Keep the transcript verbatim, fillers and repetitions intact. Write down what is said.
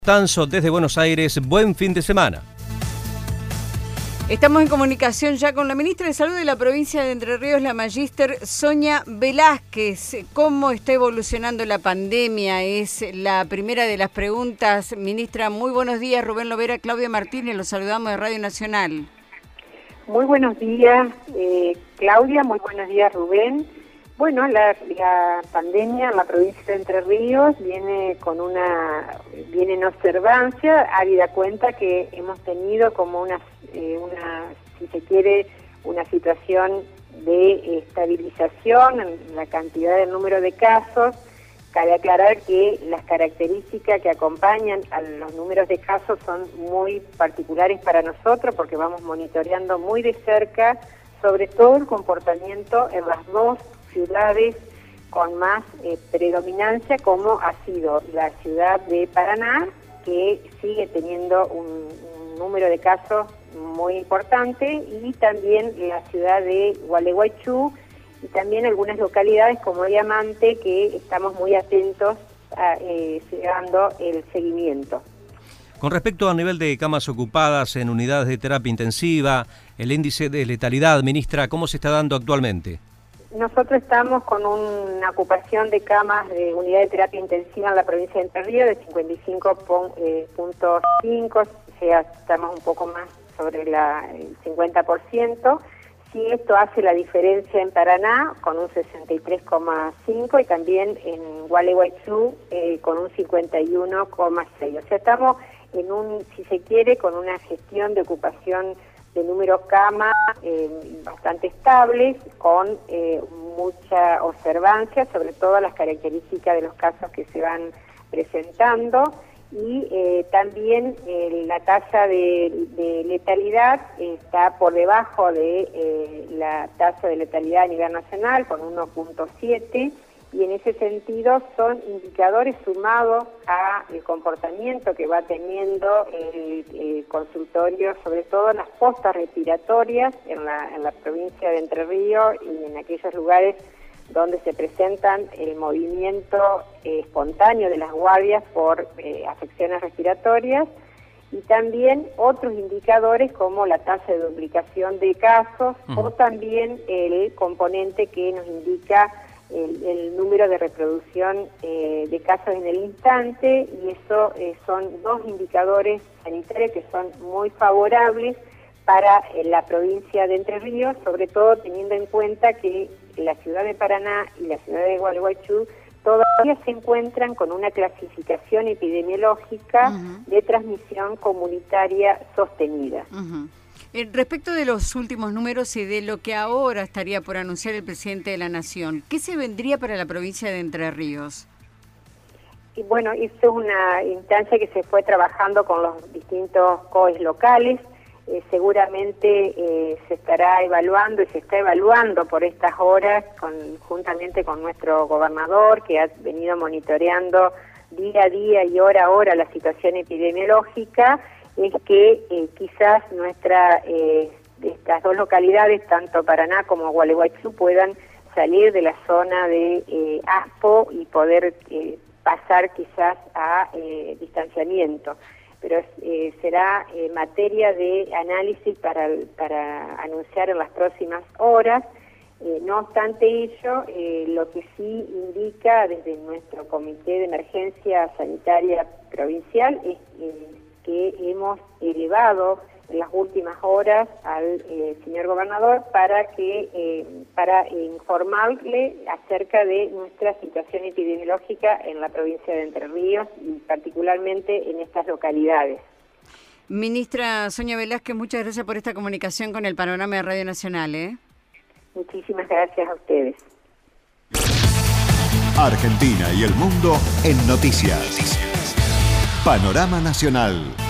Tanzo desde Buenos Aires, buen fin de semana. Estamos en comunicación ya con la ministra de Salud de la provincia de Entre Ríos, la magíster Sonia Velázquez. ¿Cómo está evolucionando la pandemia? Es la primera de las preguntas. Ministra, muy buenos días. Rubén Lovera, Claudia Martínez, los saludamos de Radio Nacional. Muy buenos días, eh, Claudia, muy buenos días, Rubén. Bueno, la, la pandemia en la provincia de Entre Ríos viene con una, viene en observancia, habida cuenta que hemos tenido como una, eh, una, si se quiere, una situación de estabilización en la cantidad del número de casos. Cabe aclarar que las características que acompañan a los números de casos son muy particulares para nosotros porque vamos monitoreando muy de cerca, sobre todo el comportamiento en las dos ciudades con más eh, predominancia, como ha sido la ciudad de Paraná, que sigue teniendo un, un número de casos muy importante, y también la ciudad de Gualeguaychú, y también algunas localidades como Diamante, que estamos muy atentos a eh, llevando el seguimiento. Con respecto al nivel de camas ocupadas en unidades de terapia intensiva, el índice de letalidad, ministra, ¿cómo se está dando actualmente? Nosotros estamos con una ocupación de camas de unidad de terapia intensiva en la provincia de Entre Ríos de cincuenta y cinco punto cinco, o sea, estamos un poco más sobre la, el cincuenta por ciento. Sí, esto hace la diferencia en Paraná con un sesenta y tres coma cinco y también en Gualeguaychú eh, con un cincuenta y uno coma seis. O sea, estamos en un, si se quiere, con una gestión de ocupación de número cama eh, bastante estables, con eh, mucha observancia sobre todas las características de los casos que se van presentando, y eh, también eh, la tasa de, de letalidad está por debajo de eh, la tasa de letalidad a nivel nacional, con uno punto siete, y en ese sentido son indicadores sumados al comportamiento que va teniendo el, el consultorio, sobre todo en las postas respiratorias en la, en la provincia de Entre Ríos y en aquellos lugares donde se presentan el movimiento eh, espontáneo de las guardias por eh, afecciones respiratorias, y también otros indicadores como la tasa de duplicación de casos, uh-huh. o también el componente que nos indica El, el número de reproducción eh, de casos en el instante, y eso eh, son dos indicadores sanitarios que son muy favorables para eh, la provincia de Entre Ríos, sobre todo teniendo en cuenta que la ciudad de Paraná y la ciudad de Gualeguaychú todavía se encuentran con una clasificación epidemiológica uh-huh. de transmisión comunitaria sostenida. Uh-huh. Eh, respecto de los últimos números y de lo que ahora estaría por anunciar el presidente de la Nación, ¿qué se vendría para la provincia de Entre Ríos? Y bueno, esto es una instancia que se fue trabajando con los distintos C O E locales. Eh, seguramente eh, se estará evaluando y se está evaluando por estas horas, con, juntamente con nuestro gobernador, que ha venido monitoreando día a día y hora a hora la situación epidemiológica, es que eh, quizás nuestra, eh, estas dos localidades, tanto Paraná como Gualeguaychú, puedan salir de la zona de eh, ASPO y poder eh, pasar quizás a eh, distanciamiento. Pero eh, será eh, materia de análisis para, para anunciar en las próximas horas. Eh, no obstante ello, eh, lo que sí indica desde nuestro Comité de Emergencia Sanitaria Provincial es eh, que hemos elevado en las últimas horas al eh, señor gobernador para que eh, para informarle acerca de nuestra situación epidemiológica en la provincia de Entre Ríos y particularmente en estas localidades. Ministra Sonia Velázquez, muchas gracias por esta comunicación con el Panorama de Radio Nacional. ¿eh? Muchísimas gracias a ustedes. Argentina y el mundo en noticias. Panorama Nacional.